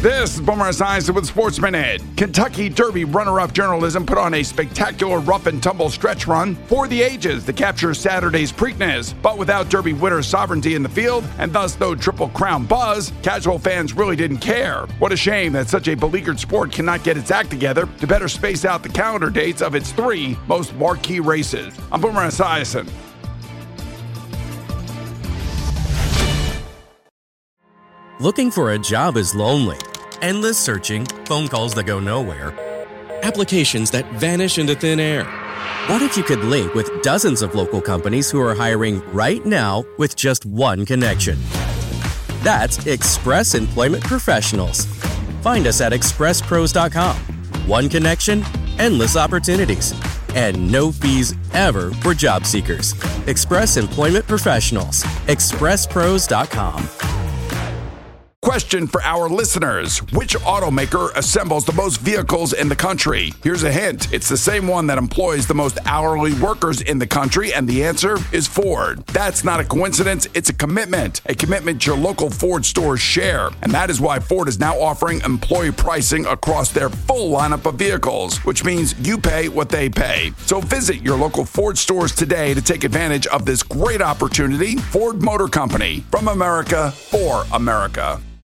This is Boomer Esiason with Sports Minute. Kentucky Derby runner-up journalism put on a spectacular rough-and-tumble stretch run for the ages to capture Saturday's Preakness. But without Derby winner sovereignty in the field, and thus no Triple Crown buzz, casual fans really didn't care. What a shame that such a beleaguered sport cannot get its act together to better space out the calendar dates of its three most marquee races. I'm Boomer Esiason. Looking for a job is lonely. Endless searching, phone calls that go nowhere, applications that vanish into thin air. What if you could link with dozens of local companies who are hiring right now with just one connection? That's Express Employment Professionals. Find us at expresspros.com. One connection, endless opportunities, and no fees ever for job seekers. Express Employment Professionals. expresspros.com. Question for our listeners. Which automaker assembles the most vehicles in the country? Here's a hint. It's the same one that employs the most hourly workers in the country, and the answer is Ford. That's not a coincidence. It's a commitment your local Ford stores share. And that is why Ford is now offering employee pricing across their full lineup of vehicles, which means you pay what they pay. So visit your local Ford stores today to take advantage of this great opportunity. Ford Motor Company, from America, for America.